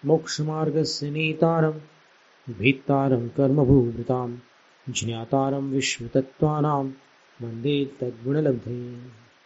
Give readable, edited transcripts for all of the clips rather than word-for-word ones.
मोक्षमार्गस्य नेतारं भीत्तारं कर्मभूभृतां ज्ञातारं विश्वतत्त्वानां वन्दे तद्गुणलब्धये।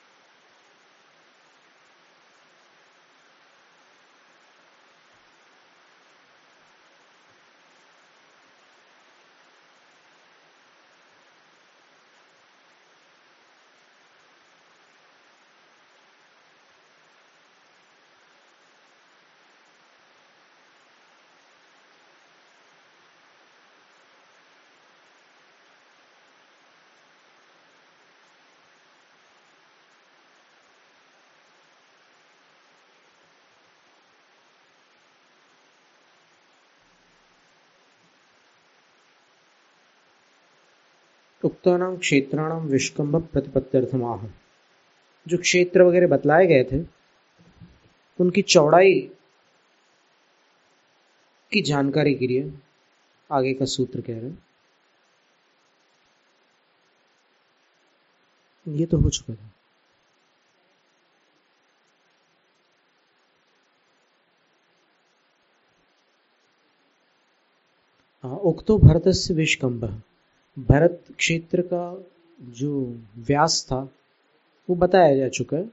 उक्तानां क्षेत्राणां विष्कम्भ प्रतिपत्त्यर्थमाह। जो क्षेत्र वगैरह बतलाए गए थे उनकी चौड़ाई की जानकारी के लिए आगे का सूत्र कह रहे हैं। ये तो हो चुका था। उक्तो भरतस्य विष्कम्भ, भरत क्षेत्र का जो व्यास था वो बताया जा चुका है।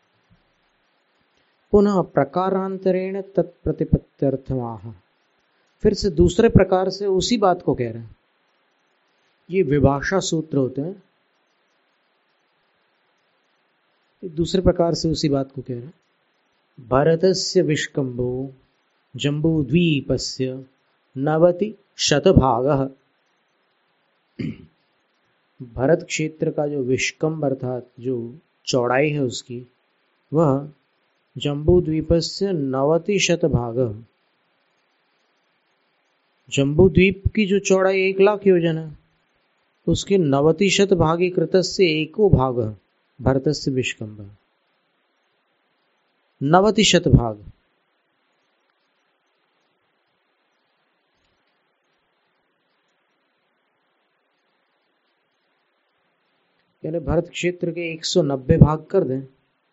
पुनः प्रकारांतरेण तत्प्रतिपत्त्यर्थमाह, फिर से दूसरे प्रकार से उसी बात को कह रहे हैं। ये विभाषा सूत्र होते हैं, दूसरे प्रकार से उसी बात को कह रहे हैं। भरतस्य विष्कम्भो जम्बूद्वीपस्य 90 शतभागः। भरत क्षेत्र का जो विष्कम्भ अर्थात जो चौड़ाई है उसकी, वह जम्बूद्वीपस्य 90 शतभागः। जम्बूद्वीप की जो चौड़ाई 1,00,000 योजन है, उसके 90 शतभागी कृतस्य एको भाग भरतस्य विष्कम्भ। 90 शतभाग यानी भरत क्षेत्र के 190 भाग कर दें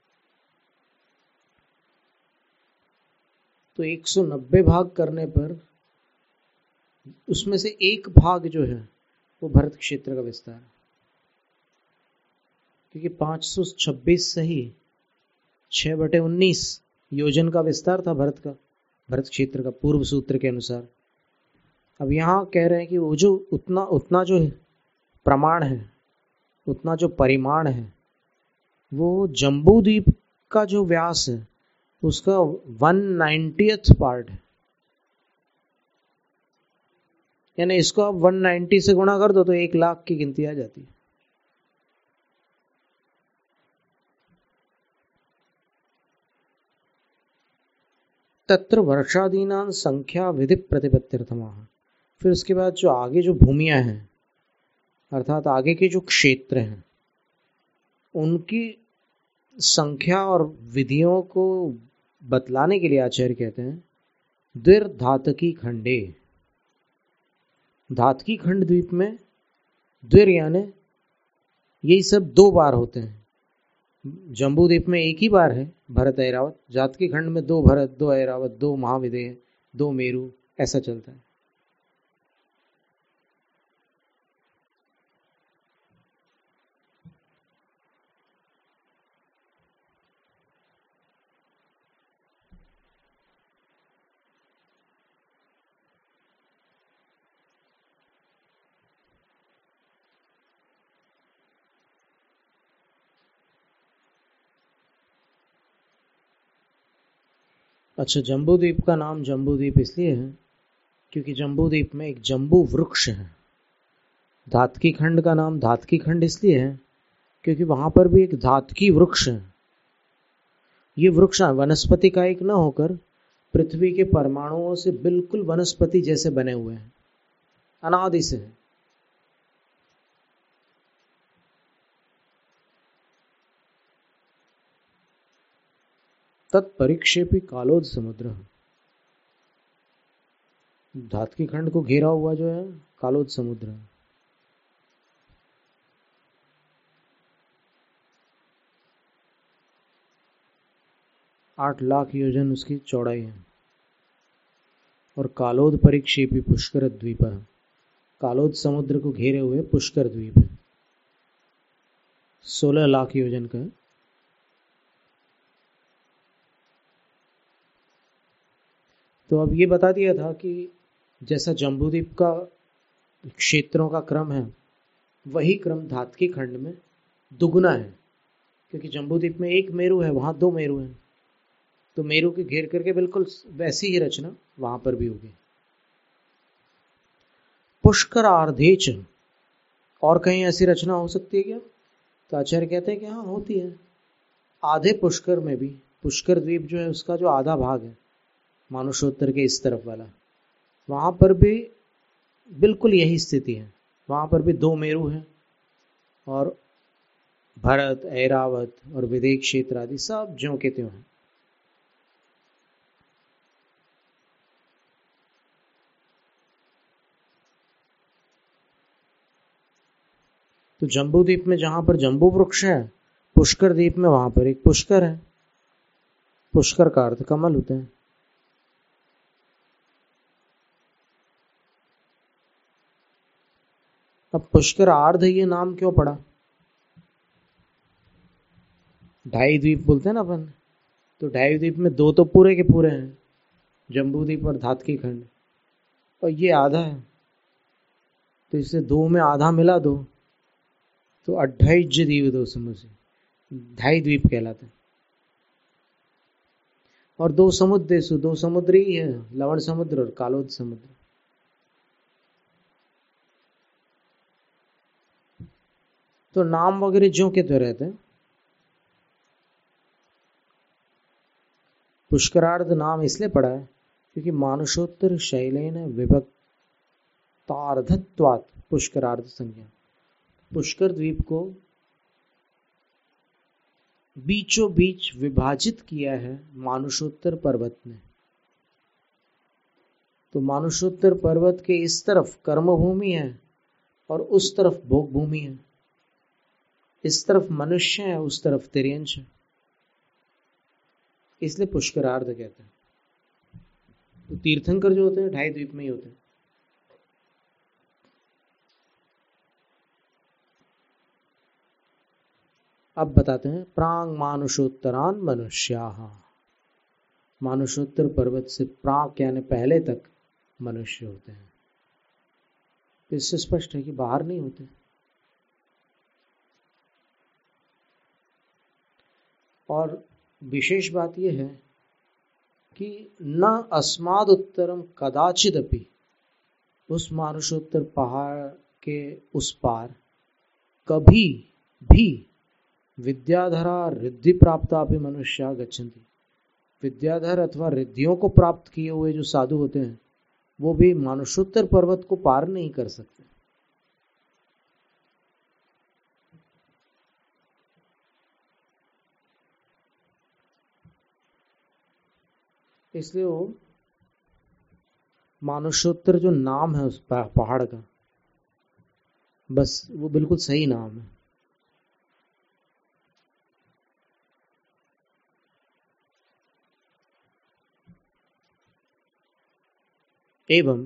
तो 190 भाग करने पर उसमें से एक भाग जो है वो भरत क्षेत्र का विस्तार है, क्योंकि 526 सही 6/19 योजन का विस्तार था भरत क्षेत्र का पूर्व सूत्र के अनुसार। अब यहाँ कह रहे हैं कि वो जो उतना जो प्रमाण है, उतना जो परिमाण है, वो जम्बूद्वीप का जो व्यास है उसका 190th पार्ट है। यानी इसको आप 190 से गुणा कर दो तो 1,00,000 की गिनती आ जाती है। तत्र वर्षादीनां संख्या विधि प्रतिपत्त्यर्थमाह। फिर उसके बाद जो आगे जो भूमियां हैं अर्थात आगे के जो क्षेत्र हैं उनकी संख्या और विधियों को बतलाने के लिए आचार्य कहते हैं द्विर्धातकी खंडे। धातकी खंड द्वीप में द्विर यानी यही सब 2 बार होते हैं। जम्बू द्वीप में एक ही बार है भरत ऐरावत, जातकी खंड में 2 भरत 2 ऐरावत 2 महाविदेह 2 मेरु, ऐसा चलता है। अच्छा, जम्बूद्वीप का नाम जम्बूद्वीप इसलिए है क्योंकि जम्बूद्वीप में एक जम्बू वृक्ष है। धातकी खंड का नाम धातकी खंड इसलिए है क्योंकि वहां पर भी एक धातकी वृक्ष है। ये वृक्ष वनस्पति का एक न होकर पृथ्वी के परमाणुओं से बिल्कुल वनस्पति जैसे बने हुए हैं, अनादि से है। तत्परिक्षेपी कालोद समुद्र, धातकी खंड को घेरा हुआ जो है कालोद समुद्र है। आठ लाख योजन उसकी चौड़ाई है। और कालोद परिक्षेपी पुष्कर द्वीप, कालोद समुद्र को घेरे हुए पुष्कर द्वीप है, 16 लाख योजन का है। तो अब ये बता दिया था कि जैसा जम्बूद्वीप का क्षेत्रों का क्रम है, वही क्रम धातकी खंड में दुगना है, क्योंकि जम्बूद्वीप में एक मेरु है, वहां 2 मेरु हैं, तो मेरु के घेर करके बिल्कुल वैसी ही रचना वहां पर भी होगी। पुष्कर आर्धेच, और कहीं ऐसी रचना हो सकती है क्या? तो आचार्य कहते हैं कि हाँ होती है। आधे पुष्कर में भी, पुष्कर द्वीप जो है उसका जो आधा भाग है मानुषोत्तर के इस तरफ वाला, वहां पर भी बिल्कुल यही स्थिति है। वहां पर भी 2 मेरु हैं और भरत, ऐरावत और विदेह क्षेत्र आदि सब ज्यों के त्यों हैं। तो जम्बू द्वीप में जहां पर जम्बू वृक्ष है, पुष्कर द्वीप में वहां पर एक पुष्कर है। पुष्कर का अर्थ कमल होता है। अब पुष्कर आर्ध ये नाम क्यों पड़ा? 2.5 द्वीप बोलते हैं ना अपन, तो 2.5 द्वीप में 2 तो पूरे के पूरे हैं, जम्बू द्वीप और धातकी खंड, और ये आधा है, तो इससे 2 में आधा मिला दो तो 28 द्वीप 2 समझे 2.5 द्वीप कहलाते हैं। और 2 समुद्र देश, 2 समुद्र ही है, लवण समुद्र और कालोद समुद्र। तो नाम वगैरह ज्यों के तो रहते हैं। पुष्करार्ध नाम इसलिए पड़ा है क्योंकि मानुषोत्तर शैलेन विभक्तार्धत्वात् पुष्करार्ध संज्ञा। पुष्कर द्वीप को बीचों बीच विभाजित किया है मानुषोत्तर पर्वत ने। तो मानुषोत्तर पर्वत के इस तरफ कर्म भूमि है और उस तरफ भोग भूमि है। इस तरफ मनुष्य है, उस तरफ तिर्यंश है, इसलिए पुष्करार्ध कहते हैं। तो तीर्थंकर जो होते हैं 2.5 द्वीप में ही होते हैं। अब बताते हैं प्रांग मानुषोत्तरान मनुष्याः, मानुषोत्तर पर्वत से प्राक यानी पहले तक मनुष्य होते हैं। तो इससे स्पष्ट है कि बाहर नहीं होते। और विशेष बात यह है कि न अस्माद उत्तरम कदाचिदपि, उस मानुषोत्तर पहाड़ के उस पार कभी भी विद्याधरा रिद्धि प्राप्ता भी मनुष्य गच्छन्ति, विद्याधर अथवा रिद्धियों को प्राप्त किए हुए जो साधु होते हैं वो भी मानुषोत्तर पर्वत को पार नहीं कर सकते। इसलिए वो मानुषोत्तर जो नाम है उस पहाड़ का, बस वो बिल्कुल सही नाम है। एवं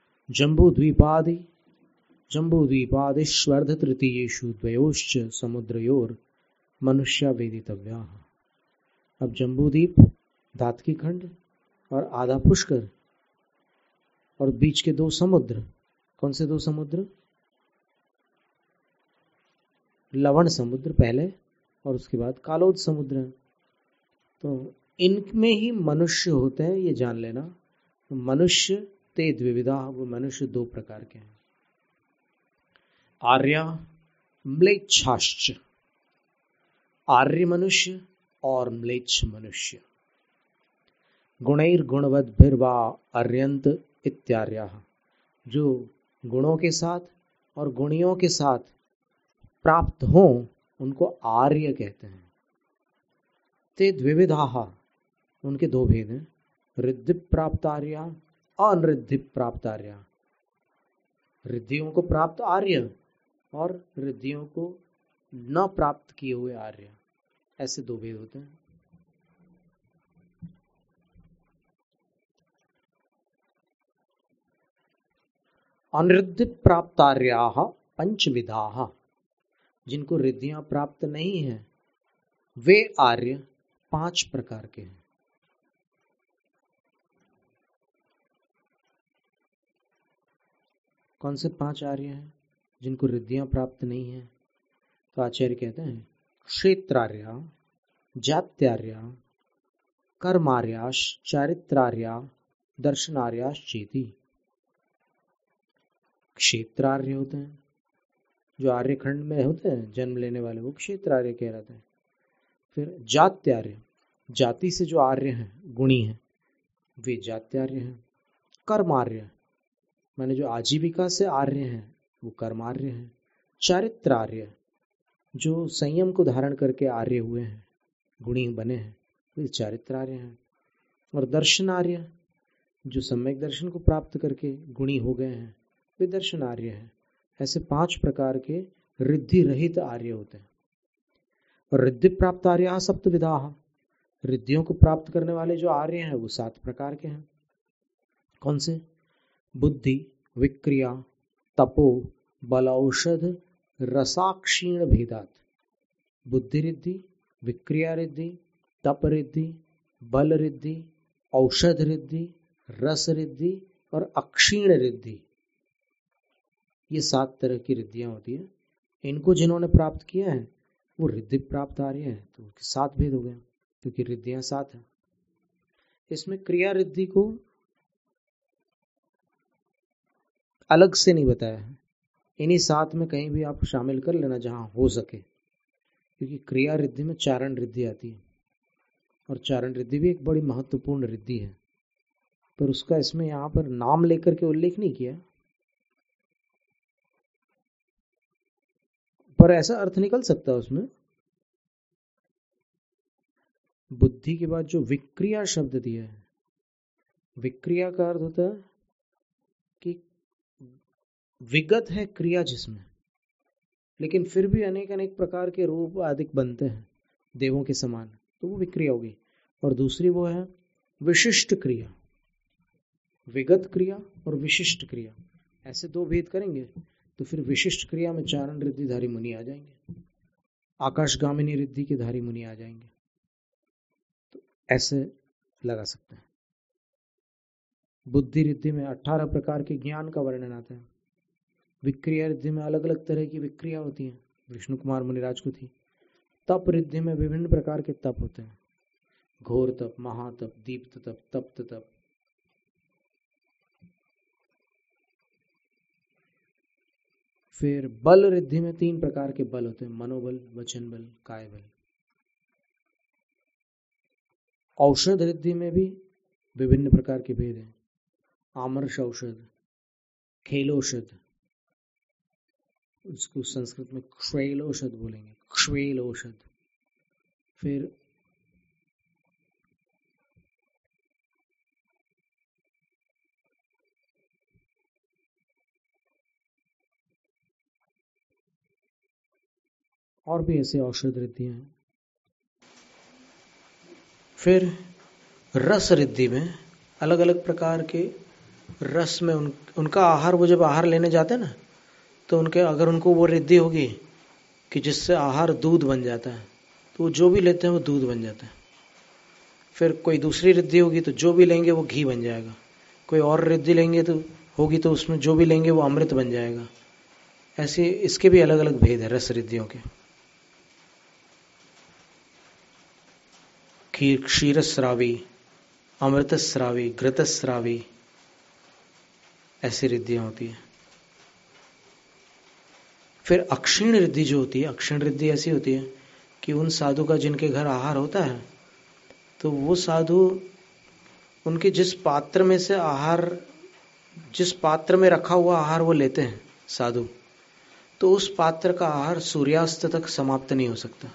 जम्बूद्वीपादिष्वर्ध तृतीयेषु द्वयोश्च समुद्रयोर मनुष्या वेदितव्याः। अब जम्बूद्वीप, धातकी खंड और आधा पुष्कर और बीच के 2 समुद्र, कौन से 2 समुद्र? लवण समुद्र पहले और उसके बाद कालोद समुद्र। तो इनमें ही मनुष्य होते हैं, ये जान लेना। तो मनुष्य ते द्विविधा, वो मनुष्य 2 प्रकार के हैं, आर्या म्लेच्छाश्च, आर्य मनुष्य और म्लेच्छ मनुष्य। गुणैर्गुणवद्भिर्वा अर्यंत इत्यार्याः, जो गुणों के साथ और गुणियों के साथ प्राप्त हों उनको आर्य कहते हैं। ते द्विविधाः, उनके 2 भेद हैं, रिद्धि प्राप्त आर्या, अनरिद्धि प्राप्त आर्या। रिद्धियों को प्राप्त आर्य और रिद्धियों को न प्राप्त किए हुए आर्य, ऐसे 2 भेद होते हैं। अनृद्धि प्राप्तार्याः पंचविधाः, जिनको रिद्धियां प्राप्त नहीं है वे आर्य 5 प्रकार के हैं। कौन से 5 आर्य हैं जिनको रिद्धियां प्राप्त नहीं है? तो आचार्य कहते हैं क्षेत्रार्या, जात्यार्या, कर्मार्याश, चारित्रार्या, दर्शनार्याश चेति। क्षेत्रार्य होते हैं जो आर्य खंड में होते हैं, जन्म लेने वाले, वो क्षेत्रार्य कहलाते हैं। फिर जात्यार्य, जाति से जो आर्य हैं, गुणी हैं, वे जात्यार्य हैं। कर्मार्य माने जो आजीविका से आर्य हैं, वो कर्मार्य हैं। चारित्रार्य, जो संयम को धारण करके आर्य हुए हैं, गुणी बने हैं, वे चारित्रार्य हैं। और दर्शनार्य, जो सम्यक दर्शन को प्राप्त करके गुणी हो गए हैं, वे दर्शनार्य हैं। ऐसे 5 प्रकार के रिद्धि रहित आर्य होते हैं। और रिद्धि प्राप्त आर्य सप्तविधा, रिद्धियों को प्राप्त करने वाले जो आर्य हैं वो 7 प्रकार के हैं। कौन से? बुद्धि, विक्रिया, तपो, बल, औषध, रसाक्षीण भेदात। बुद्धि रिद्धि, विक्रिया रिद्धि, तप रिद्धि, बल रिद्धि, औषध रिद्धि, रस रिद्धि और अक्षीण रिद्धि, ये 7 तरह की रिद्धियां होती है। इनको जिन्होंने प्राप्त किया है वो रिद्धि प्राप्त आर्य है। तो उनके 7 भेद हो गए क्योंकि रिद्धियां 7 है। इसमें क्रिया रिद्धि को अलग से नहीं बताया है, इन्हीं 7 में कहीं भी आप शामिल कर लेना जहां हो सके, क्योंकि क्रिया रिद्धि में चारण रिद्धि आती है और चारण रिद्धि भी एक बड़ी महत्वपूर्ण रिद्धि है, पर उसका इसमें यहाँ पर नाम लेकर के उल्लेख नहीं किया। पर ऐसा अर्थ निकल सकता है उसमें। बुद्धि के बाद जो विक्रिया शब्द दिया है, विक्रिया का अर्थ होता है कि विगत है क्रिया जिसमें, लेकिन फिर भी अनेक अनेक प्रकार के रूप आदि बनते हैं देवों के समान, तो वो विक्रिया होगी। और दूसरी वो है विशिष्ट क्रिया। विगत क्रिया और विशिष्ट क्रिया, ऐसे 2 भेद करेंगे तो फिर विशिष्ट क्रिया में चारण रिद्धिधारी मुनि आ जाएंगे, आकाशगामिनी रिद्धि के धारी मुनि आ जाएंगे। तो ऐसे लगा सकते हैं। बुद्धि रिद्धि में 18 प्रकार के ज्ञान का वर्णन आता है। विक्रिया रिद्धि में अलग अलग तरह की विक्रिया होती हैं, विष्णु कुमार मुनिराज को थी। तप रिद्धि में विभिन्न प्रकार के तप होते हैं, घोर तप, महातप, दीप्त तप, तप्त तप। फिर बल रिद्धि में 3 प्रकार के बल होते हैं, मनोबल, वचन बल, काय बल। औषध रिद्धि में भी विभिन्न प्रकार के भेद हैं, आमर्ष औषध, खेलोषध, उसको संस्कृत में क्षैलोषध बोलेंगे, क्षैलोषध। फिर और भी ऐसे औषध रिद्धियां हैं। फिर रस रिद्धि में अलग अलग प्रकार के रस में उनका आहार, वो जब आहार लेने जाते हैं ना, तो उनके अगर उनको वो रिद्धि होगी कि जिससे आहार दूध बन जाता है, तो वो जो भी लेते हैं वो दूध बन जाता है। फिर कोई दूसरी रिद्धि होगी तो जो भी लेंगे वो घी बन जाएगा। कोई और रिद्धि लेंगे तो होगी तो उसमें जो भी लेंगे वो अमृत बन जाएगा। ऐसे इसके भी अलग अलग भेद है रस रिद्धियों के। क्षीरस्रावी, अमृतस्रावी, घृतस्रावी, ऐसी रिद्धियां होती है। फिर अक्षीण रिद्धि जो होती है, अक्षीण रिद्धि ऐसी होती है कि उन साधु का जिनके घर आहार होता है, तो वो साधु उनके जिस पात्र में से आहार, जिस पात्र में रखा हुआ आहार वो लेते हैं साधु, तो उस पात्र का आहार सूर्यास्त तक समाप्त नहीं हो सकता।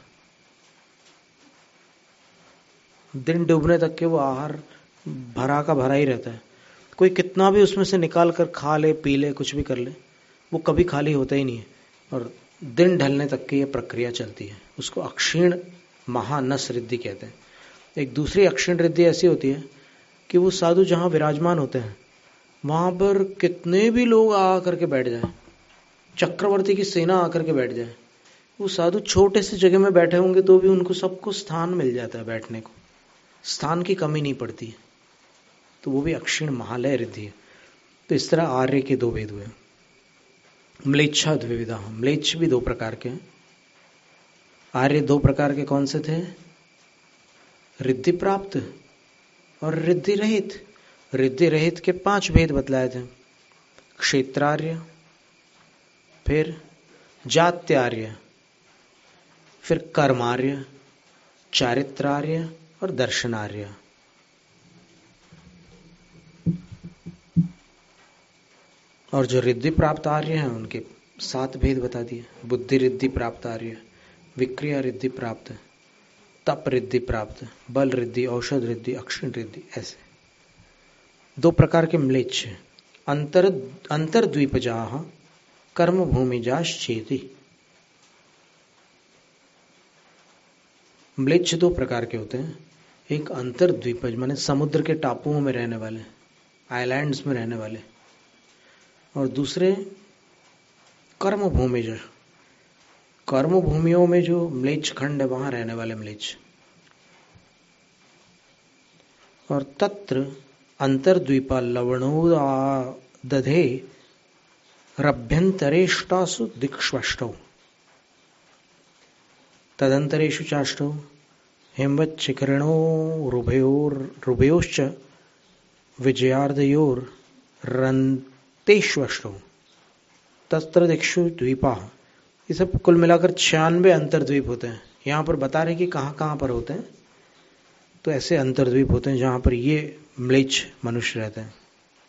दिन डूबने तक के वो आहार भरा का भरा ही रहता है। कोई कितना भी उसमें से निकाल कर खा ले, पी ले, कुछ भी कर ले, वो कभी खाली होता ही नहीं है और दिन ढलने तक की ये प्रक्रिया चलती है। उसको अक्षीण महानस रिद्धि कहते हैं। एक दूसरी अक्षीण रिद्धि ऐसी होती है कि वो साधु जहाँ विराजमान होते हैं वहां पर कितने भी लोग आ करके बैठ जाए, चक्रवर्ती की सेना आकर के बैठ जाए, वो साधु छोटे से जगह में बैठे होंगे तो भी उनको सबको स्थान मिल जाता है बैठने को, स्थान की कमी नहीं पड़ती है। तो वो भी अक्षीण महालय रिद्धि है। तो इस तरह आर्य के दो भेद हुए। म्लेच्छा द्विविधा, म्लेच्छ भी दो प्रकार के हैं। आर्य दो प्रकार के कौन से थे? रिद्धि प्राप्त और रिद्धि रहित। रिद्धि रहित के 5 भेद बतलाए थे। क्षेत्रार्य, फिर जात्यार्य, फिर कर्मार्य, चारित्रार्य और दर्शनार्य। और जो रिद्धि प्राप्त आर्य हैं उनके 7 भेद बता दिए। बुद्धि रिद्धि प्राप्त आर्य, विक्रिया रिद्धि प्राप्त, तप रिद्धि प्राप्त, बल रिद्धि, औषध रिद्धि, अक्षीण रिद्धि, ऐसे 2 प्रकार के म्लेच्छ। अंतर्द्वीपजाः कर्म भूमिजाश्चेति। म्लेच्छ 2 प्रकार के होते हैं। एक अंतर्द्वीपज माने समुद्र के टापुओं में रहने वाले, आइलैंड्स में रहने वाले, और दूसरे कर्म भूमिज, कर्म भूमियों में जो म्लेच्छ खंड है वहां रहने वाले म्लेच्छ। और तत्र अंतर्द्वीपा लवणोदा दधे रभ्यंतरेष्टासु दिक्ष्वष्टौ तदंतरेषु चाष्टौ हेमवच्चिकरणो रुभयोश्च विजयार्धयोरन्तेष्वष्टौ तत्र दिक्षु द्वीपा। ये सब कुल मिलाकर 96 अंतर्द्वीप होते हैं। यहाँ पर बता रहे कि कहाँ कहाँ पर होते हैं। तो ऐसे अंतर्द्वीप होते हैं जहाँ पर ये म्लेच्छ मनुष्य रहते हैं।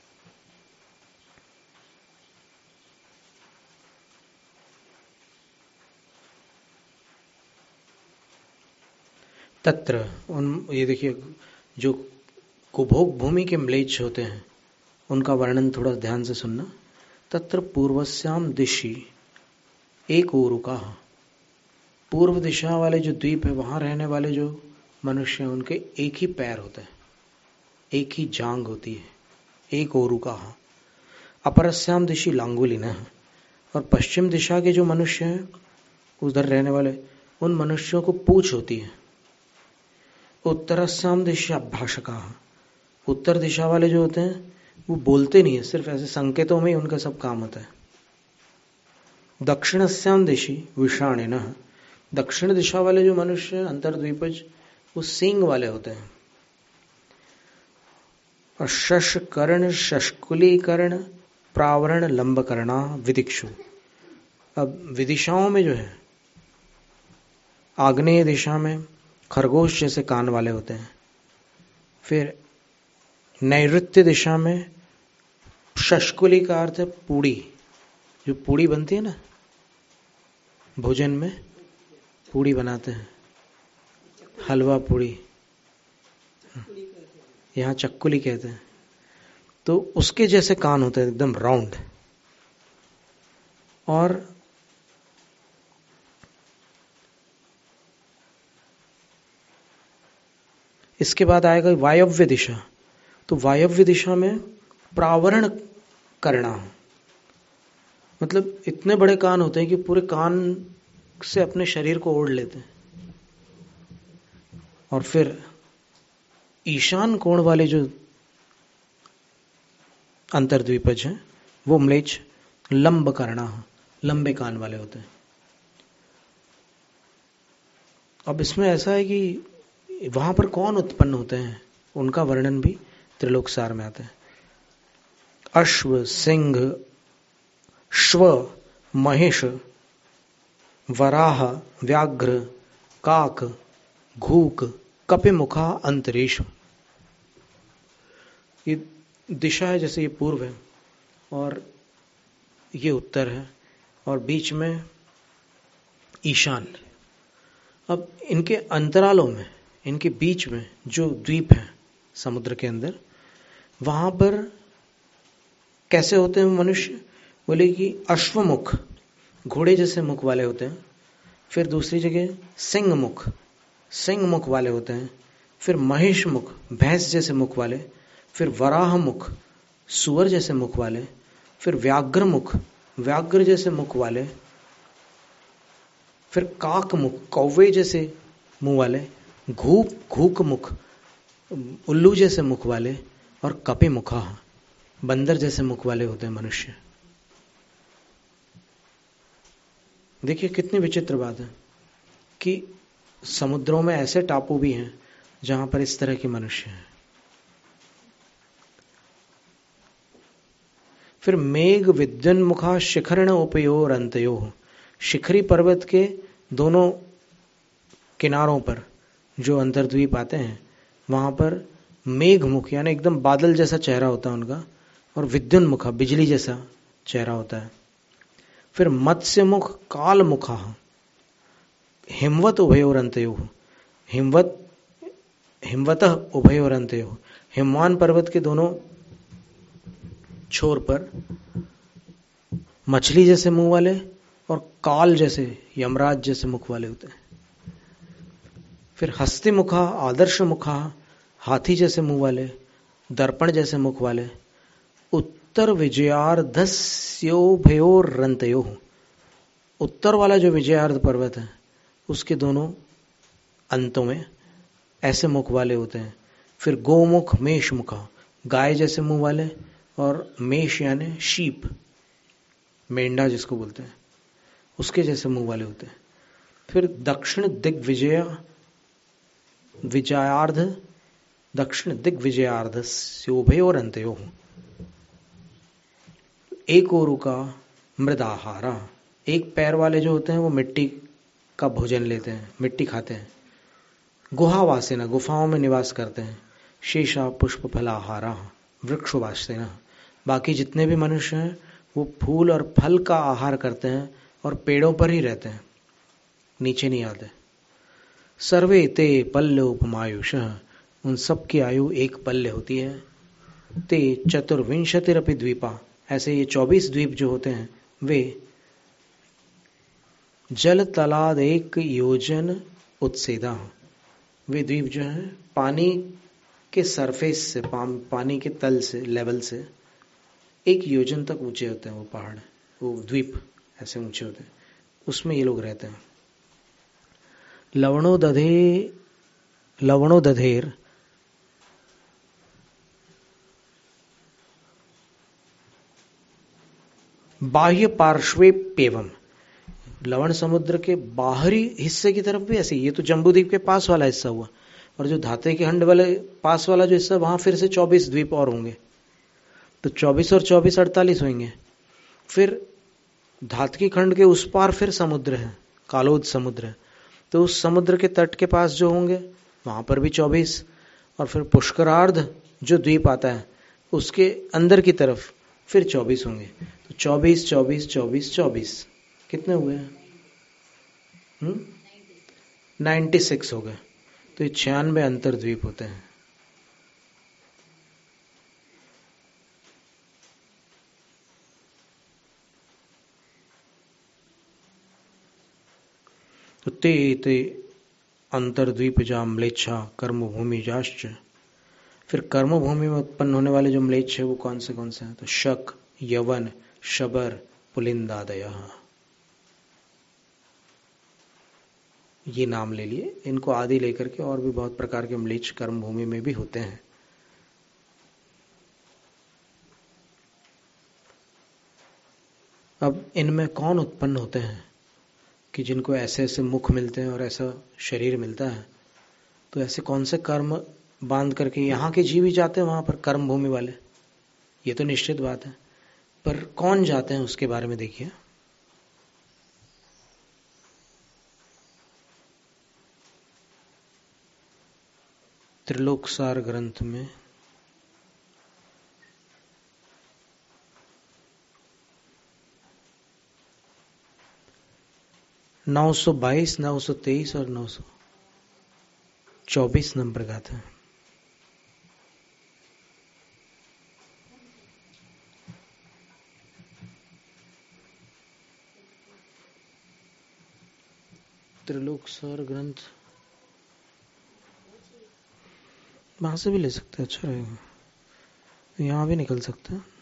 तत्र ये देखिए, जो कुभोग भूमि के म्लेच्छ होते हैं उनका वर्णन थोड़ा ध्यान से सुनना। तत्र पूर्वस्याम दिशि एक ओरुका, पूर्व दिशा वाले जो द्वीप है वहां रहने वाले जो मनुष्य हैं उनके एक ही पैर होता है, एक ही जांग होती है, एक ओरुका। अपरस्याम दिशि लांगुलिनः, और पश्चिम दिशा के जो मनुष्य हैं उधर रहने वाले उन मनुष्यों को पूंछ होती है। उत्तरस्याम दिशा भाषका, उत्तर दिशा वाले जो होते हैं वो बोलते नहीं है, सिर्फ ऐसे संकेतों में ही उनका सब काम होता है। दक्षिणस्याम दिशि विषाणिनः, दक्षिण दिशा वाले जो मनुष्य हैं अंतर्द्वीपज वो सींग वाले होते हैं। और शश कर्ण शशकुलीकर्ण प्रावरण लंबकर्णा विदिक्षु। अब विदिशाओं में जो है, आग्नेय दिशा में खरगोश जैसे कान वाले होते हैं। फिर नैऋत्य दिशा में शशकुली का अर्थ है पूड़ी, जो पूड़ी बनती है ना, भोजन में पूड़ी बनाते हैं, हलवा पूड़ी, यहाँ चक्कुली कहते हैं। तो उसके जैसे कान होते हैं एकदम राउंड। और इसके बाद आएगा वायव्य दिशा। तो वायव्य दिशा में प्रावरण करना, मतलब इतने बड़े कान होते हैं कि पूरे कान से अपने शरीर को ओढ़ लेते हैं। और फिर ईशान कोण वाले जो अंतर्द्वीपज हैं वो म्लेच्छ लंब करना, लंबे कान वाले होते हैं। अब इसमें ऐसा है कि वहां पर कौन उत्पन्न होते हैं उनका वर्णन भी त्रिलोकसार में आता है। अश्व, सिंह, श्व, महेश, वराह, व्याघ्र, काक, घूक, कपिमुखा अंतरेश। ये दिशा है, जैसे ये पूर्व है और ये उत्तर है और बीच में ईशान। अब इनके अंतरालों में, इनके बीच में जो द्वीप है समुद्र के अंदर, वहां पर कैसे होते हैं मनुष्य? बोले कि अश्वमुख, घोड़े जैसे मुख वाले होते हैं। फिर दूसरी जगह सिंह मुख, सिंह मुख वाले होते हैं। फिर महेश मुख, भैंस जैसे मुख वाले। फिर वराह मुख, सुअर जैसे मुख वाले, फिर व्याघ्र मुख, व्याघ्र जैसे मुख वाले, फिर काक मुख, कौवे जैसे मुंह वाले, घूक मुख, उल्लू जैसे मुख वाले, और कपे मुखा, बंदर जैसे मुख वाले होते हैं मनुष्य। देखिए कितनी विचित्र बात है कि समुद्रों में ऐसे टापू भी हैं जहां पर इस तरह के मनुष्य हैं। फिर मेघ विद्युन्मुखा शिखरण उपयोर अंतयो, शिखरी पर्वत के दोनों किनारों पर जो अंतर्द्वीप आते हैं वहां पर मेघ मुख यानी एकदम बादल जैसा चेहरा होता है उनका, और विद्युन्मुखा बिजली जैसा चेहरा होता है। फिर मत्स्य मुख काल मुखा, हिमवत उभयोर अंतयो, हिमवतः उभयोर अंतयो, हिमवान पर्वत के दोनों छोर पर मछली जैसे मुंह वाले और काल जैसे यमराज जैसे मुख वाले होते हैं। फिर हस्ति मुखा आदर्श मुखा, हाथी जैसे मुंह वाले, दर्पण जैसे मुख वाले, उत्तर विजयार्धस्योभयोर रंतयो, उत्तर वाला जो विजयार्ध पर्वत है उसके दोनों अंतों में ऐसे मुख वाले होते हैं। फिर गोमुख मेष मुखा, गाय जैसे मुंह वाले, और मेष यानी शीप, मेंढा जिसको बोलते हैं, उसके जैसे मुंह वाले होते हैं। फिर दक्षिण विजयार्ध, दक्षिण दिग्विजयार्ध स्योभयोर अंतयो, एक ओरु का मृदाहारा, एक पैर वाले जो होते हैं वो मिट्टी का भोजन लेते हैं, मिट्टी खाते हैं। गुहावासिना, गुफाओं में निवास करते हैं। शेषा पुष्प फलाहारा, वृक्षवासिना, बाकी जितने भी मनुष्य हैं वो फूल और फल का आहार करते हैं और पेड़ों पर ही रहते हैं, नीचे नहीं आते। सर्वे ते पल्ले उपमायुष, उन सब की आयु एक पल्ले होती है। ते चतुर्विंशतिरपि द्वीपा, ऐसे ये 24 द्वीप जो होते हैं वे जल तलाद एक योजन उत्सेदा, वे द्वीप जो हैं पानी के सरफेस से, पानी के तल से, लेवल से 1 योजन तक ऊंचे होते हैं वो पहाड़, वो द्वीप ऐसे ऊंचे होते हैं, उसमें ये लोग रहते हैं। लवणो दधेर बाह्य पार्श्वे पेवम, लवण समुद्र के बाहरी हिस्से की तरफ भी ऐसे, ये तो जम्बूद्वीप के पास वाला हिस्सा हुआ, और जो धाते के खंड वाले पास वाला जो हिस्सा, वहां फिर से 24 द्वीप और होंगे, तो 24 और 24 48 होंगे। फिर धातकी खंड के उस पार फिर समुद्र है, कालोद समुद्र है, तो उस समुद्र के तट के पास जो होंगे वहां पर भी 24, और फिर पुष्करार्ध जो द्वीप आता है उसके अंदर की तरफ फिर 24 होंगे, तो 24 24 24 24 कितने हुए हैं? 96 हो गए। तो ये 96 अंतर्द्वीप होते हैं। तो ते अंतर्द्वीप जा म्लेच्छा कर्मभूमि जाश्च, फिर कर्मभूमि में उत्पन्न होने वाले जो म्लेच्छ है वो कौन से हैं? तो शक, यवन, शबर, पुलिंदादय, ये नाम ले लिए, इनको आदि लेकर के और भी बहुत प्रकार के म्लेच्छ कर्मभूमि में भी होते हैं। अब इनमें कौन उत्पन्न होते हैं कि जिनको ऐसे ऐसे मुख मिलते हैं और ऐसा शरीर मिलता है? तो ऐसे कौन से कर्म बांध करके यहाँ के जीव ही जाते हैं वहां पर, कर्म भूमि वाले, ये तो निश्चित बात है, पर कौन जाते हैं उसके बारे में देखिए। त्रिलोकसार ग्रंथ में 922, 923 और 924 नंबर का था। त्रिलोकसार ग्रंथ वहां से भी ले सकते हैं, अच्छा रहेगा। यहाँ भी निकल सकता है।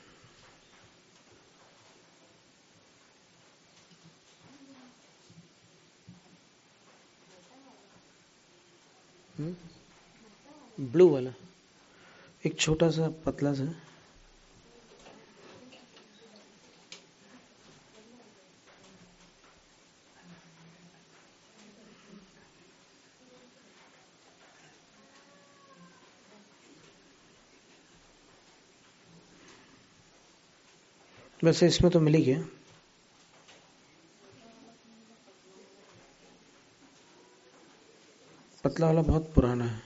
ब्लू वाला एक छोटा सा पतला सा, वैसे इसमें तो मिल ही गया। पतला वाला बहुत पुराना है।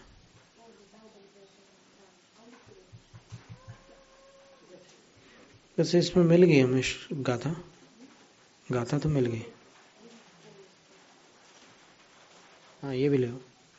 वैसे इसमें मिल गई हमें गाथा, गाथा तो मिल गई। हाँ ये भी ले।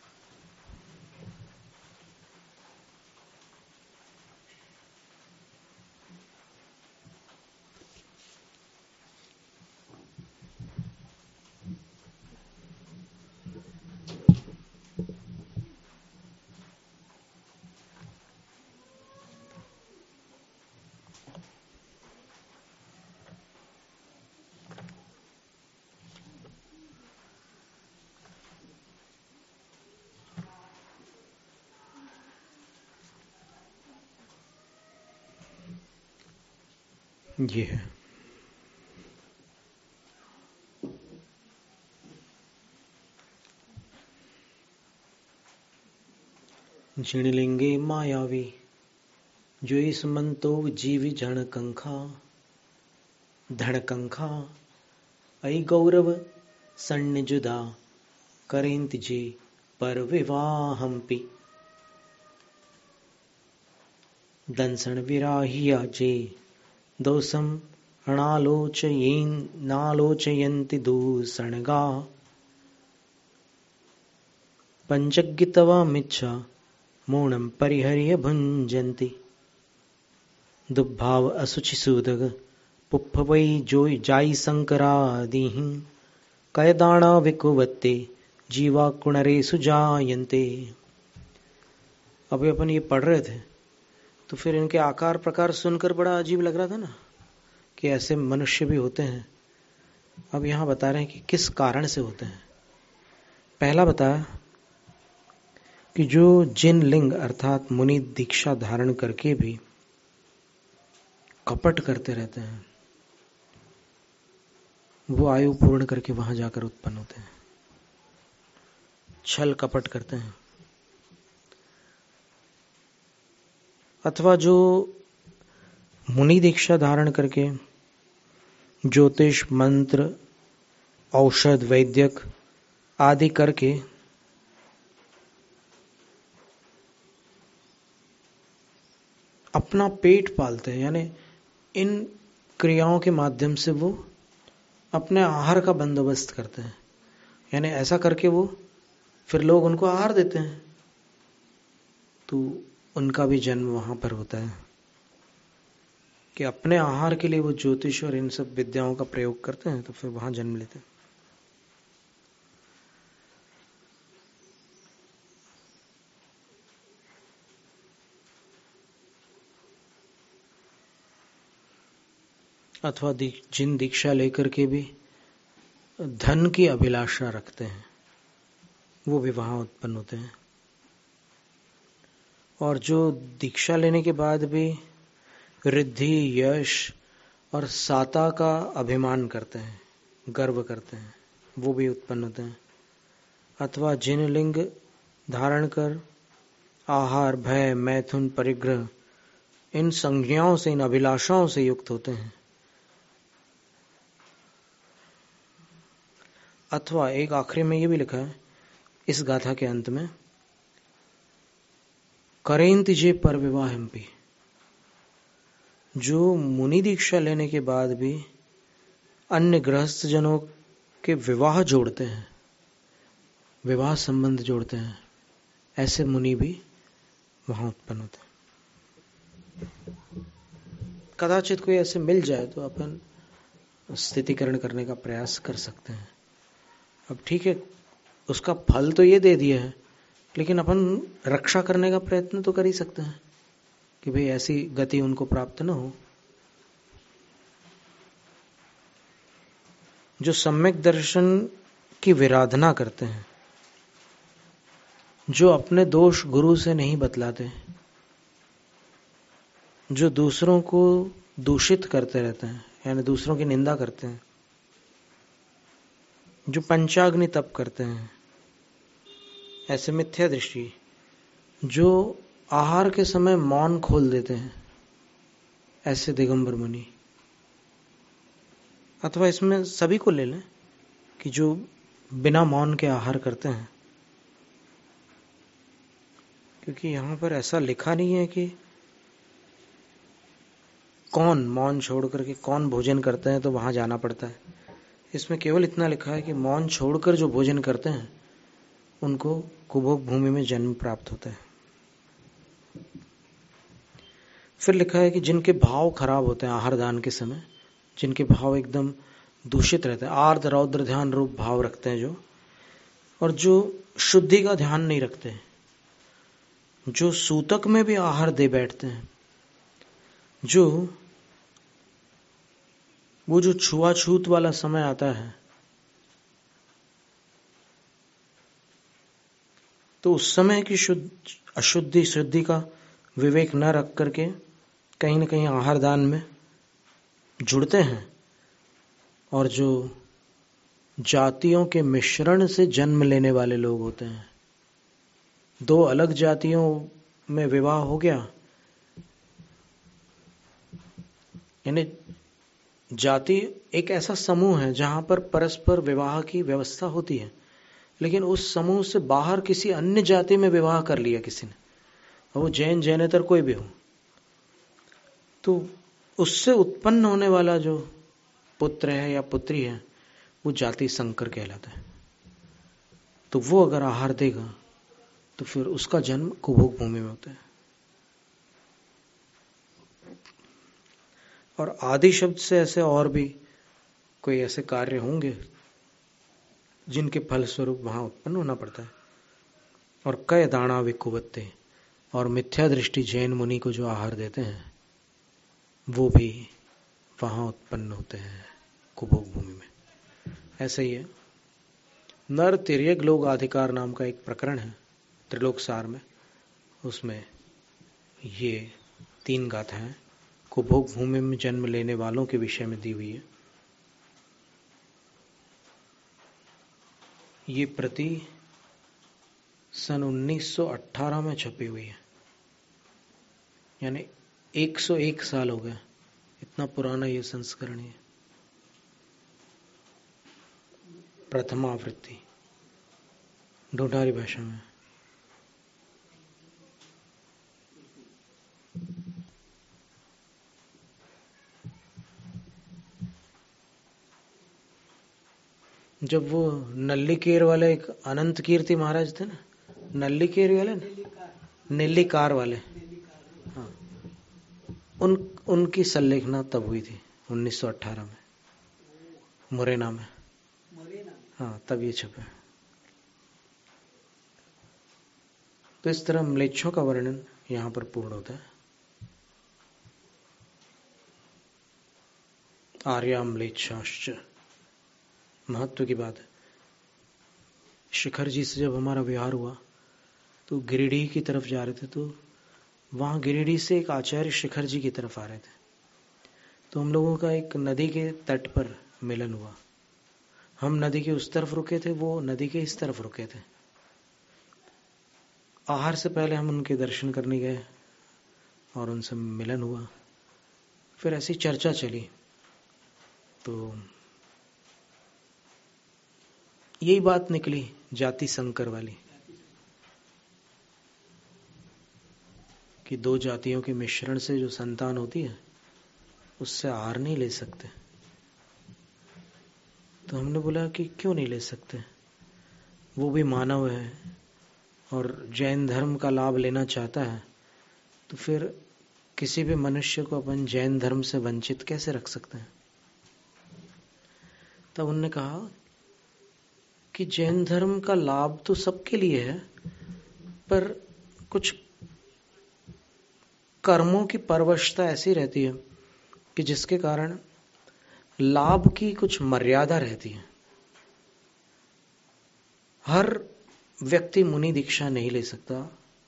ये है जिणलिंगे मायावी जो इस मन तो जीवी जन कंखा धड़ कंखा ऐ गौरव सन्न जुदा करेंत जी पर विवाहम्पि दंसन विराहिया जे दोषम नालोचयन्ति दूषणगा पंचगितवामिच्छा मूणं परिहर्य भुञ्जन्ति दुर्भाव असुचिसूदग पुप्पवै जोय जाई संकरादिः कयदाणा विकुवत्ते जीवा कुणरेषु जायन्ते। अभी अपन ये पढ़ रहे थे तो फिर इनके आकार प्रकार सुनकर बड़ा अजीब लग रहा था ना कि ऐसे मनुष्य भी होते हैं। अब यहाँ बता रहे हैं कि किस कारण से होते हैं। पहला बताया कि जो जिन लिंग अर्थात मुनि दीक्षा धारण करके भी कपट करते रहते हैं वो आयु पूर्ण करके वहां जाकर उत्पन्न होते हैं, छल कपट करते हैं। अथवा जो मुनि दीक्षा धारण करके ज्योतिष मंत्र औषध वैद्यक आदि करके अपना पेट पालते हैं, यानी इन क्रियाओं के माध्यम से वो अपने आहार का बंदोबस्त करते हैं। यानी ऐसा करके वो फिर लोग उनको आहार देते हैं तो उनका भी जन्म वहां पर होता है कि अपने आहार के लिए वो ज्योतिष और इन सब विद्याओं का प्रयोग करते हैं तो फिर वहां जन्म लेते हैं। अथवा जिन दीक्षा लेकर के भी धन की अभिलाषा रखते हैं वो भी वहां उत्पन्न होते हैं। और जो दीक्षा लेने के बाद भी रिद्धि यश और साता का अभिमान करते हैं, गर्व करते हैं, वो भी उत्पन्न होते हैं। अथवा जिन लिंग धारण कर आहार भय मैथुन परिग्रह इन संज्ञाओं से इन अभिलाषाओं से युक्त होते हैं। अथवा एक आखिरी में ये भी लिखा है इस गाथा के अंत में करेंति जे पर विवाहम्पि, जो मुनि दीक्षा लेने के बाद भी अन्य गृहस्थ जनों के विवाह जोड़ते हैं, विवाह संबंध जोड़ते हैं, ऐसे मुनि भी वहां उत्पन्न होते हैं। कदाचित कोई ऐसे मिल जाए तो अपन स्थितिकरण करने का प्रयास कर सकते हैं। अब ठीक है उसका फल तो ये दे दिया है लेकिन अपन रक्षा करने का प्रयत्न तो कर ही सकते हैं। कि भाई ऐसी गति उनको प्राप्त न हो। जो सम्यक दर्शन की विराधना करते हैं, जो अपने दोष गुरु से नहीं बतलाते, जो दूसरों को दूषित करते रहते हैं, यानी दूसरों की निंदा करते हैं, जो पंचाग्नि तप करते हैं, ऐसे मिथ्या दृष्टि, जो आहार के समय मौन खोल देते हैं, ऐसे दिगंबर मुनि, अथवा इसमें सभी को ले लें कि जो बिना मौन के आहार करते हैं। क्योंकि यहां पर ऐसा लिखा नहीं है कि कौन मौन छोड़ करके कौन भोजन करते हैं तो वहां जाना पड़ता है। इसमें केवल इतना लिखा है कि मौन छोड़कर जो भोजन करते हैं उनको कुभोग भूमि में जन्म प्राप्त होता है। फिर लिखा है कि जिनके भाव खराब होते हैं आहार दान के समय, जिनके भाव एकदम दूषित रहते हैं, आर्द्र रौद्र ध्यान रूप भाव रखते हैं जो, और जो शुद्धि का ध्यान नहीं रखते हैं, जो सूतक में भी आहार दे बैठते हैं, जो वो जो छुआछूत वाला समय आता है तो उस समय की अशुद्धि शुद्धि का विवेक न रख करके कहीं न कहीं आहार दान में जुड़ते हैं। और जो जातियों के मिश्रण से जन्म लेने वाले लोग होते हैं, दो अलग जातियों में विवाह हो गया, यानी जाति एक ऐसा समूह है जहां पर परस्पर विवाह की व्यवस्था होती है, लेकिन उस समूह से बाहर किसी अन्य जाति में विवाह कर लिया किसी ने, वो जैन जैनेतर कोई भी हो, तो उससे उत्पन्न होने वाला जो पुत्र है या पुत्री है वो जाति संकर कहलाता है। तो वो अगर आहार देगा तो फिर उसका जन्म कुभोग भूमि में होता है। और आदि शब्द से ऐसे और भी कोई ऐसे कार्य होंगे जिनके फल स्वरूप वहां उत्पन्न होना पड़ता है। और कई दाना विकुबत्ते, और मिथ्या दृष्टि जैन मुनि को जो आहार देते हैं वो भी वहां उत्पन्न होते हैं कुभोग भूमि में। ऐसे ही है नर तिर्यक लोग अधिकार नाम का एक प्रकरण है त्रिलोक सार में, उसमें ये 3 गाथाएं कुभोग भूमि में जन्म लेने वालों के विषय में दी हुई है। ये प्रति सन 1918 में छपी हुई है, यानी 101 साल हो गए, इतना पुराना ये संस्करण है। प्रथमावृत्ति ढूंढारी भाषा में। जब वो नल्लीकेर वाले एक अनंत कीर्ति महाराज थे ना, नल्लीकेर वाले नेल्लीकार वाले, हाँ, उनकी संलेखना तब हुई थी 1918 में मुरैना में। हाँ, तब ये छपे। तो इस तरह म्लेच्छों का वर्णन यहां पर पूर्ण होता है। आर्या म्लेच्छाश्च, महत्व की बात है। शिखर जी से जब हमारा विहार हुआ तो गिरिडीह की तरफ जा रहे थे, तो वहां गिरिडीह से एक आचार्य शिखर जी की तरफ आ रहे थे, तो हम लोगों का एक नदी के तट पर मिलन हुआ। हम नदी के उस तरफ रुके थे, वो नदी के इस तरफ रुके थे। आहार से पहले हम उनके दर्शन करने गए और उनसे मिलन हुआ। फिर ऐसी चर्चा चली, तो यही बात निकली जाति संकर वाली, कि 2 जातियों के मिश्रण से जो संतान होती है उससे आहार नहीं ले सकते। तो हमने बोला कि क्यों नहीं ले सकते, वो भी मानव है और जैन धर्म का लाभ लेना चाहता है, तो फिर किसी भी मनुष्य को अपन जैन धर्म से वंचित कैसे रख सकते हैं। तब उन्होंने कहा कि जैन धर्म का लाभ तो सबके लिए है, पर कुछ कर्मों की परवशता ऐसी रहती है कि जिसके कारण लाभ की कुछ मर्यादा रहती है। हर व्यक्ति मुनि दीक्षा नहीं ले सकता,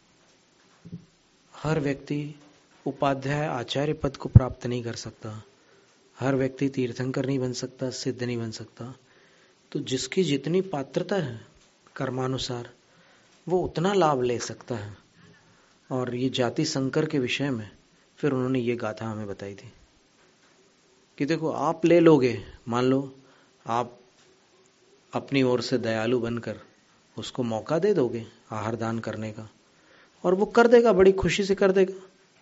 हर व्यक्ति उपाध्याय आचार्य पद को प्राप्त नहीं कर सकता, हर व्यक्ति तीर्थंकर नहीं बन सकता, सिद्ध नहीं बन सकता। तो जिसकी जितनी पात्रता है कर्मानुसार वो उतना लाभ ले सकता है। और ये जाति संकर के विषय में फिर उन्होंने ये गाथा हमें बताई थी कि देखो आप ले लोगे, मान लो आप अपनी ओर से दयालु बनकर उसको मौका दे दोगे आहार दान करने का, और वो कर देगा, बड़ी खुशी से कर देगा।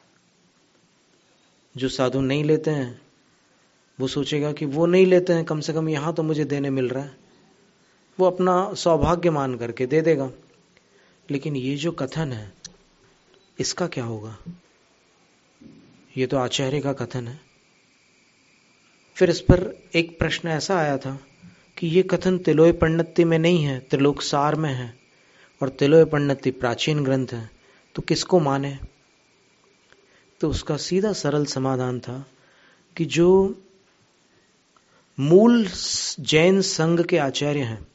जो साधु नहीं लेते हैं वो सोचेगा कि वो नहीं लेते हैं, कम से कम यहां तो मुझे देने मिल रहा है, वो अपना सौभाग्य मान करके दे देगा। लेकिन ये जो कथन है इसका क्या होगा? ये तो आचार्य का कथन है। फिर इस पर एक प्रश्न ऐसा आया था कि ये कथन तिलोय पंडिती में नहीं है, त्रिलोक सार में है, और तिलोय पंडिती प्राचीन ग्रंथ है, तो किसको माने? तो उसका सीधा सरल समाधान था कि जो मूल जैन संघ के आचार्य हैं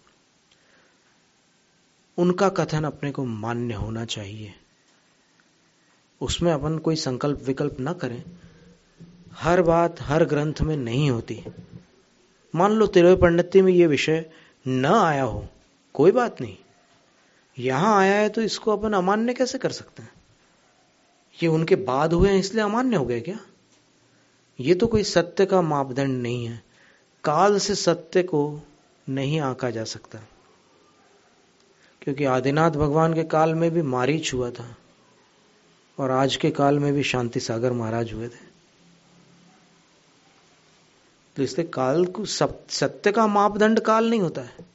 उनका कथन अपने को मान्य होना चाहिए। उसमें अपन कोई संकल्प विकल्प ना करें। हर बात हर ग्रंथ में नहीं होती। मान लो तिलोय पंडिती में ये विषय न आया हो, कोई बात नहीं, यहां आया है तो इसको अपन अमान्य कैसे कर सकते हैं? ये उनके बाद हुए हैं इसलिए अमान्य हो गए क्या? ये तो कोई सत्य का मापदंड नहीं है। काल से सत्य को नहीं आंका जा सकता, क्योंकि आदिनाथ भगवान के काल में भी मारीच हुआ था और आज के काल में भी शांति सागर महाराज हुए थे। तो इसलिए काल को सत्य का मापदंड काल नहीं होता है।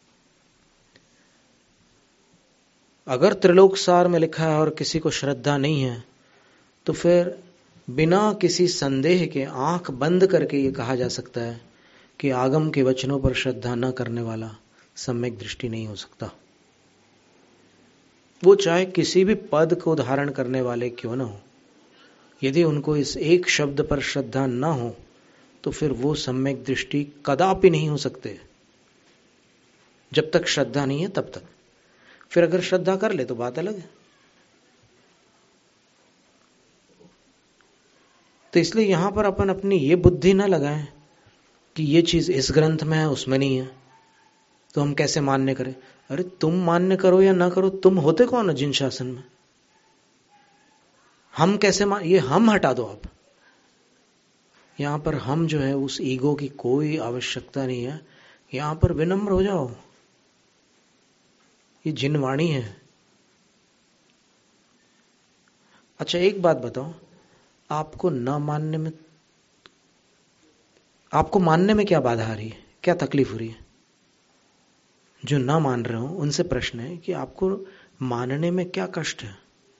अगर त्रिलोक सार में लिखा है और किसी को श्रद्धा नहीं है तो फिर बिना किसी संदेह के आंख बंद करके ये कहा जा सकता है कि आगम के वचनों पर श्रद्धा न करने वाला सम्यक दृष्टि नहीं हो सकता। वो चाहे किसी भी पद को धारण करने वाले क्यों न हो, यदि उनको इस एक शब्द पर श्रद्धा न हो तो फिर वो सम्यक दृष्टि कदापि नहीं हो सकते। जब तक श्रद्धा नहीं है तब तक। फिर अगर श्रद्धा कर ले तो बात अलग है। तो इसलिए यहां पर अपन अपनी ये बुद्धि ना लगाएं कि ये चीज इस ग्रंथ में है उसमें नहीं है, तो हम कैसे मान्य करें? अरे तुम मान्य करो या ना करो, तुम होते कौन हो जिन शासन में? हम कैसे ये हम हटा दो आप। यहां पर हम जो है उस ईगो की कोई आवश्यकता नहीं है। यहां पर विनम्र हो जाओ। ये जिनवाणी है। अच्छा एक बात बताओ, आपको न मानने में, आपको मानने में क्या बाधा आ रही है, क्या तकलीफ हो रही है? जो ना मान रहे हो उनसे प्रश्न है कि आपको मानने में क्या कष्ट है?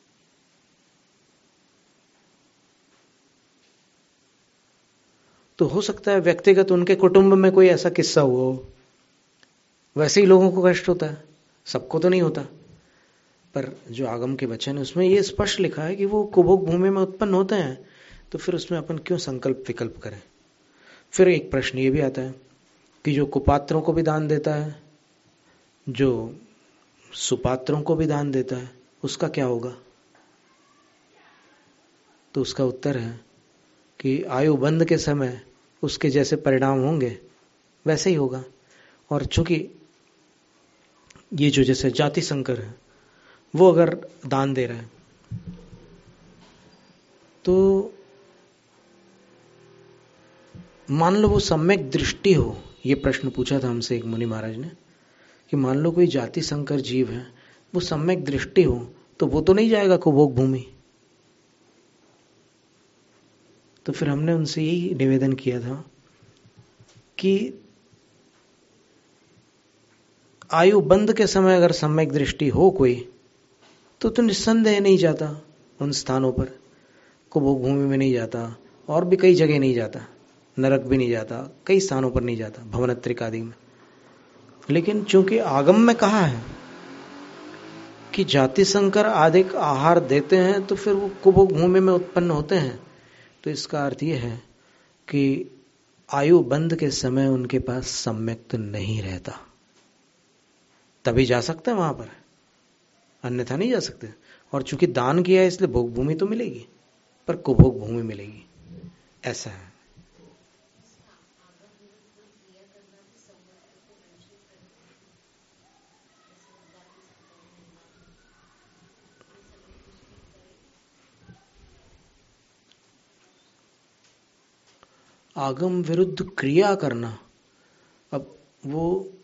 तो हो सकता है व्यक्तिगत उनके कुटुंब में कोई ऐसा किस्सा हुआ हो, वैसे ही लोगों को कष्ट होता है, सबको तो नहीं होता। पर जो आगम के वचन है उसमें ये स्पष्ट लिखा है कि वो कुभोग भूमि में उत्पन्न होते हैं, तो फिर उसमें अपन क्यों संकल्प विकल्प करें? फिर एक प्रश्न ये भी आता है कि जो कुपात्रों को भी दान देता है, जो सुपात्रों को भी दान देता है, उसका क्या होगा? तो उसका उत्तर है कि आयु बंध के समय उसके जैसे परिणाम होंगे वैसे ही होगा। और चूंकि ये जो जैसे जाति संकर है वो अगर दान दे रहा है तो मान लो वो सम्यक दृष्टि हो। ये प्रश्न पूछा था हमसे एक मुनि महाराज ने कि मान लो कोई जाति संकर जीव है, वो सम्यक दृष्टि हो, तो वो तो नहीं जाएगा कुभोग भूमि। तो फिर हमने उनसे यही निवेदन किया था कि आयु बंध के समय अगर सम्यक दृष्टि हो कोई तो निस्संदेह नहीं जाता उन स्थानों पर, कुभोग भूमि में नहीं जाता, और भी कई जगह नहीं जाता, नरक भी नहीं जाता, कई स्थानों पर नहीं जाता, भवनत्रिक आदि में। लेकिन चूंकि आगम में कहा है कि जाति संकर अधिक आहार देते हैं तो फिर वो कुभोग भूमि में उत्पन्न होते हैं, तो इसका अर्थ ये है कि आयु बंध के समय उनके पास सम्यक्त नहीं रहता, तभी जा सकते हैं वहां पर, अन्यथा नहीं जा सकते। और चूंकि दान किया है इसलिए भोग भूमि तो मिलेगी, पर कुभोग भूमि मिलेगी, ऐसा है। आगम विरुद्ध क्रिया करना, अब वो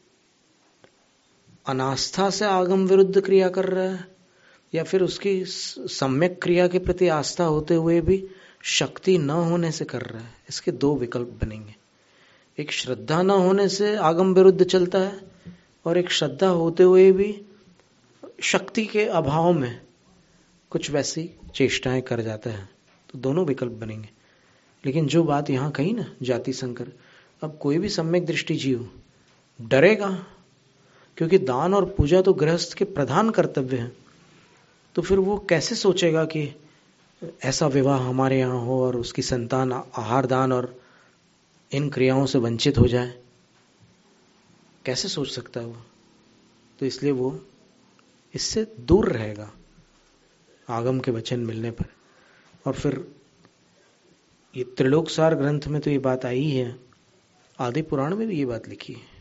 अनास्था से आगम विरुद्ध क्रिया कर रहा है या फिर उसकी सम्यक क्रिया के प्रति आस्था होते हुए भी शक्ति न होने से कर रहा है, इसके दो विकल्प बनेंगे। एक श्रद्धा न होने से आगम विरुद्ध चलता है और एक श्रद्धा होते हुए भी शक्ति के अभाव में कुछ वैसी चेष्टाएं कर जाता है, तो दोनों विकल्प बनेंगे। लेकिन जो बात यहां कही ना जाति संकर, अब कोई भी सम्यक दृष्टि जीव डरेगा, क्योंकि दान और पूजा तो गृहस्थ के प्रधान कर्तव्य हैं, तो फिर वो कैसे सोचेगा कि ऐसा विवाह हमारे यहाँ हो और उसकी संतान आहार दान और इन क्रियाओं से वंचित हो जाए, कैसे सोच सकता है वो? तो इसलिए वो इससे दूर रहेगा आगम के वचन मिलने पर। और फिर ये त्रिलोकसार ग्रंथ में तो ये बात आई है, आदि पुराण में भी ये बात लिखी है,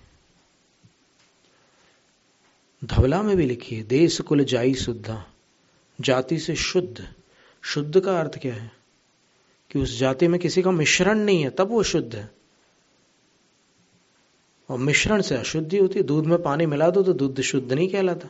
धवला में भी लिखी है, देश कुल जाई शुद्धा, जाति से शुद्ध। शुद्ध का अर्थ क्या है कि उस जाति में किसी का मिश्रण नहीं है, तब वो शुद्ध है। और मिश्रण से अशुद्धि होती है, दूध में पानी मिला दो तो दूध शुद्ध नहीं कहलाता,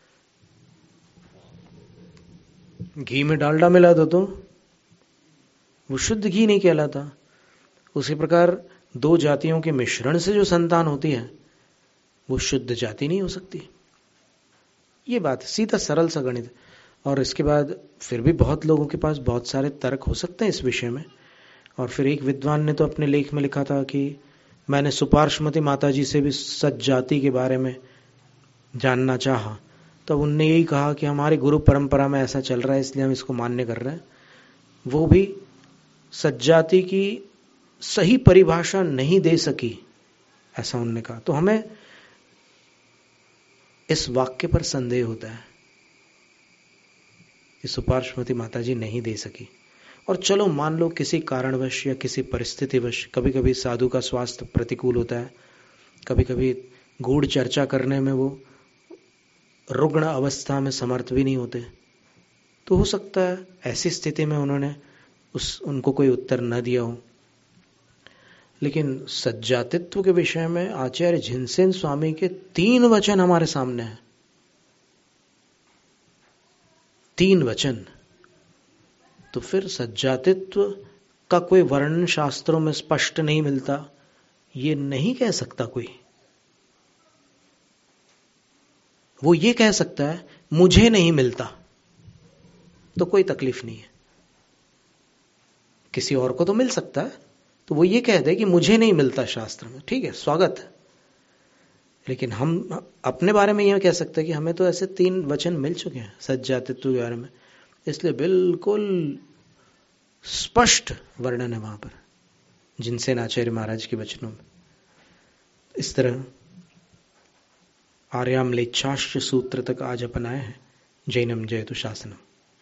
घी में डालडा मिला दो तो वो शुद्ध घी नहीं कहलाता। उसी प्रकार दो जातियों के मिश्रण से जो संतान होती है वो शुद्ध जाति नहीं हो सकती। ये बात सीधा सरल सा गणित। और इसके बाद फिर भी बहुत लोगों के पास बहुत सारे तर्क हो सकते हैं इस विषय में। और फिर एक विद्वान ने तो अपने लेख में लिखा था कि मैंने सुपार्श्वमती माता जी से भी सज्जाति के बारे में जानना चाहा, तो उनने यही कहा कि हमारी गुरु परंपरा में ऐसा चल रहा है इसलिए हम इसको मान्य कर रहे हैं। वो भी सज्जाति की सही परिभाषा नहीं दे सकी, ऐसा उन्होंने कहा। तो हमें इस वाक्य पर संदेह होता है कि सुपार्श्वमती माता जी नहीं दे सकी। और चलो मान लो किसी कारणवश या किसी परिस्थितिवश, कभी कभी साधु का स्वास्थ्य प्रतिकूल होता है, कभी कभी गूढ़ चर्चा करने में वो रुग्ण अवस्था में समर्थ भी नहीं होते, तो हो सकता है ऐसी स्थिति में उन्होंने उनको कोई उत्तर न दिया हो। लेकिन सज्जातित्व के विषय में आचार्य झिनसेन स्वामी के 3 वचन हमारे सामने हैं, 3 वचन। तो फिर सज्जातित्व का कोई वर्णन शास्त्रों में स्पष्ट नहीं मिलता, ये नहीं कह सकता कोई। वो ये कह सकता है मुझे नहीं मिलता, तो कोई तकलीफ नहीं है। किसी और को तो मिल सकता है, तो वो ये कह दे कि मुझे नहीं मिलता शास्त्र में, ठीक है, स्वागत है। लेकिन हम अपने बारे में यह कह सकते हैं कि हमें तो ऐसे 3 वचन मिल चुके हैं सज्जातित्व के बारे में, इसलिए बिल्कुल स्पष्ट वर्णन है वहां पर जिनसेन आचार्य महाराज के वचनों में। इस तरह आर्याम्लेच्छाश्च सूत्र तक आज अपन आए हैं। जैनम जयतु शासनम।